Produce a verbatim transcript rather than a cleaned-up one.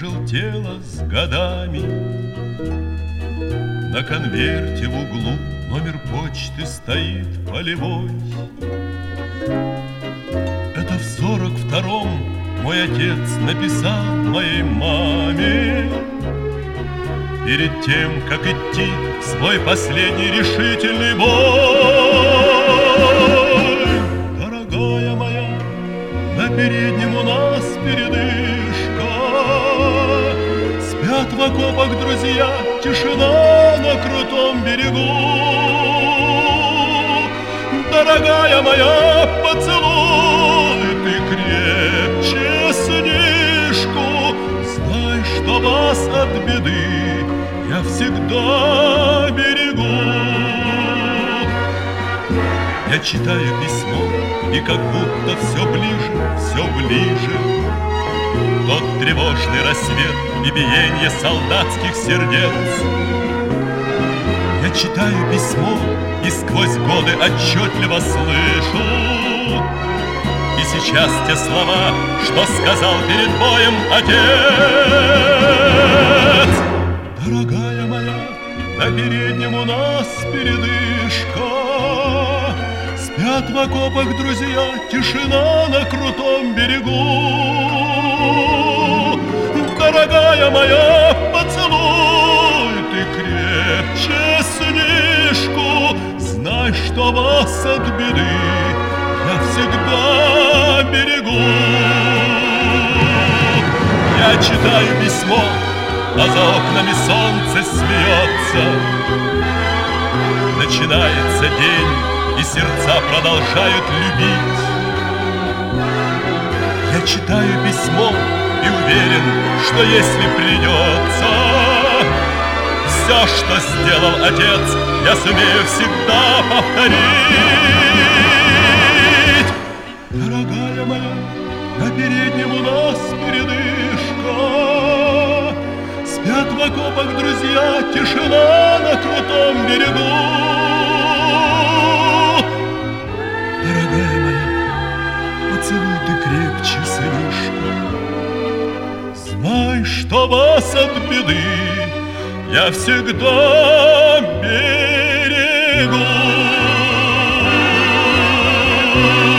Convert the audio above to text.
пожелтела с годами. На конверте в углу номер почты стоит полевой. Это в сорок втором мой отец написал моей маме перед тем, как идти в свой последний решительный бой. Дорогая моя, на переднем у нас передышка. Спят в окопах друзья, тишина на крутом берегу. Дорогая моя, поцелуй ты крепче сынишку. Знай, что вас от беды я всегда берегу. Я читаю письмо, и как будто все ближе, все ближе тот тревожный рассвет и биение солдатских сердец. Я читаю письмо и сквозь годы отчетливо слышу. И сейчас те слова, что сказал перед боем отец. Дорогая моя, на переднем у нас передышка. Спят в окопах друзья, тишина на крутом берегу. Дорогая моя, поцелуй ты крепче сынишку. Знай, что вас от беды я всегда берегу. Я читаю письмо, а за окнами солнце смеется. Начинается день, и сердца продолжают любить. Я читаю письмо и уверен, что если придется, все, что сделал отец, я сумею всегда повторить. Дорогая моя, на переднем у нас передышка. Спят в окопах друзья, тишина на крутом берегу. Дорогая моя, поцелуй ты крепче сынишку. Знай, что вас от беды я всегда берегу.